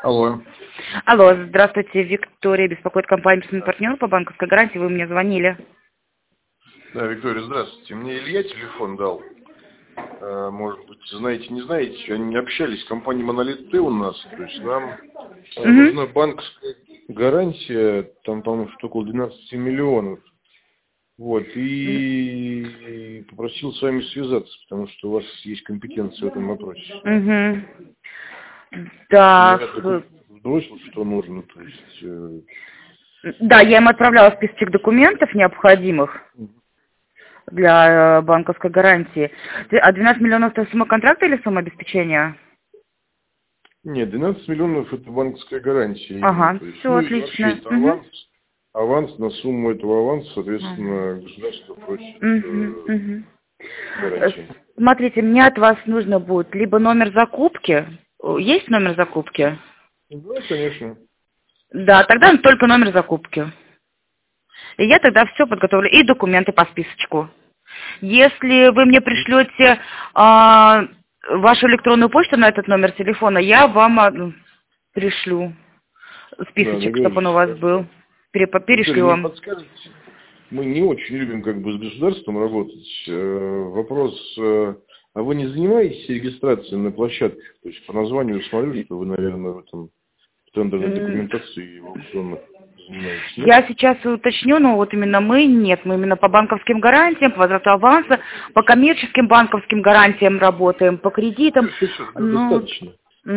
Алло. Алло, здравствуйте, Виктория, беспокоит компания партнер по банковской гарантии, вы мне звонили. Да, Виктория, здравствуйте. Мне Илья телефон дал. Может быть, знаете, не знаете, они общались с компанией Монолит Т у нас. То есть нам нужна банковская гарантия, там, по-моему, что около 12 миллионов. Вот, и попросил с вами связаться, потому что у вас есть компетенция в этом вопросе. Так. Я бросил, что нужно, то есть... Да, я им отправляла списочек документов необходимых для банковской гарантии. А 12 миллионов это сумма контракта или сумма обеспечения? Нет, 12 миллионов это банковская гарантия. Ага, есть, все отлично. Это аванс, на сумму этого аванса, соответственно, государство просит гарантию. Смотрите, мне от вас нужно будет либо номер закупки. Есть номер закупки? Да, конечно. Да, тогда только номер закупки. И я тогда все подготовлю. И документы по списочку. Если вы мне пришлете вашу электронную почту на этот номер телефона, я вам пришлю списочек, Да, чтобы он у вас был. Перешлю вам. Подскажите, мы не очень любим как бы с государством работать. Вопрос, а вы не занимаетесь регистрацией на площадках? То есть по названию смотрю, что вы, наверное, в этом тендерной документации и в аукционах занимаетесь. Нет? Я сейчас уточню, но вот именно мы нет. Мы именно по банковским гарантиям, по возврату аванса, по коммерческим банковским гарантиям работаем, по кредитам. Достаточно.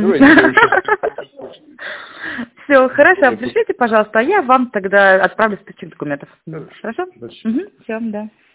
Все, хорошо, пришлите, пожалуйста, а я вам тогда отправлю список документов. Хорошо? Все, да.